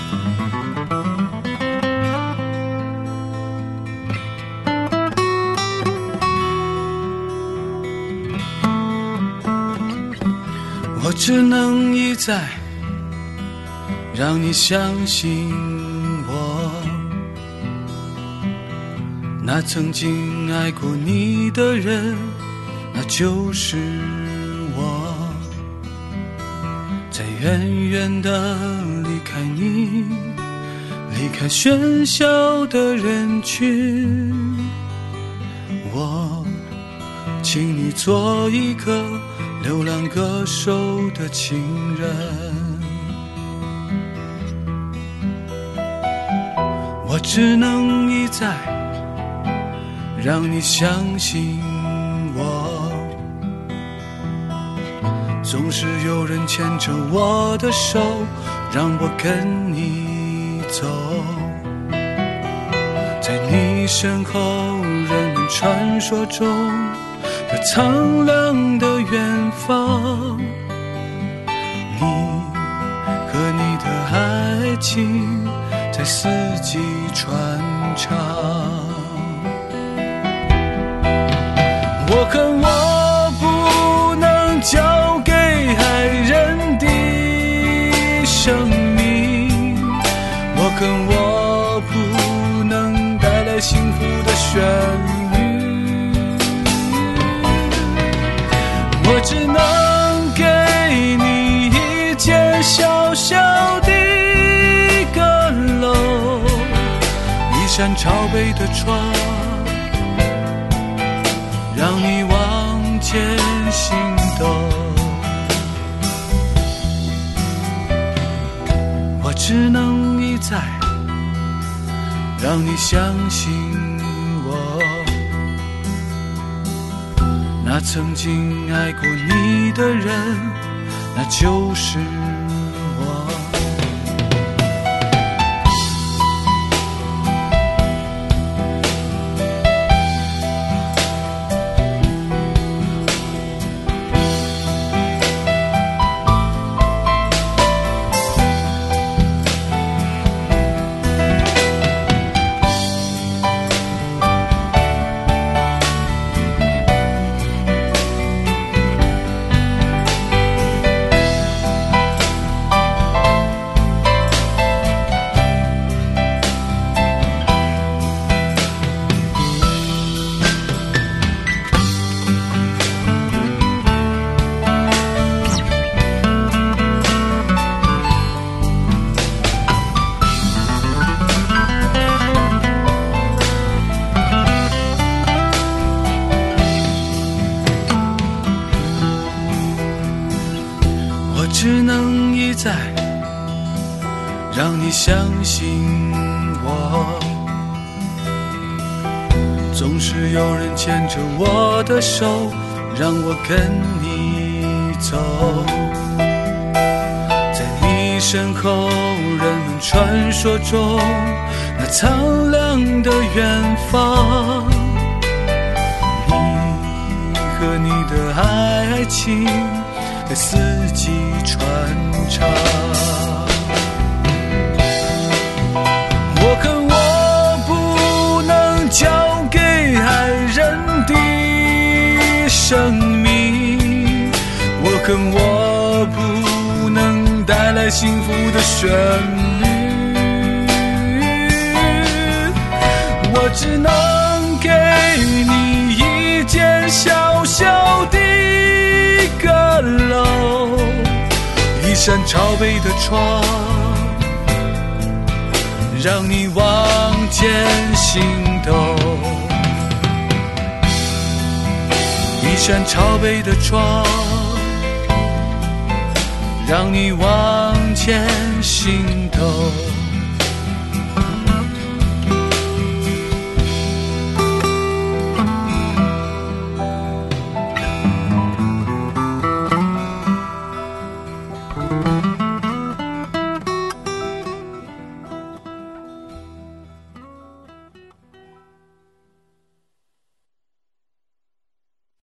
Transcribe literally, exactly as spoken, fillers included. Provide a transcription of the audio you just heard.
我只能一再让你相信我，那曾经爱过你的人，那就是我。在远远地离开你，离开喧嚣的人群，我请你做一个流浪歌手的情人。我只能一再让你相信我，总是有人牵着我的手，让我跟你走。在你身后，人们传说中的苍凉的远方，你和你的爱情在四季传唱。我恨我不能交给爱人的生命，我恨我不能带来幸福的旋律，我只能给你一间小小的阁楼，一扇朝北的窗，让你往前行动。我只能一再让你相信我，那曾经爱过你的人，那就是我。只能一再让你相信我，总是有人牵着我的手，让我跟你走。在你身后，人们传说中那苍凉的远方，你和你的爱情在四季传唱。我恨我不能交给爱人的生命，我恨我不能带来幸福的旋律，我只能给你一间小小的阁楼，一扇朝北的窗，让你往前行动。一扇朝北的窗，让你往前行动。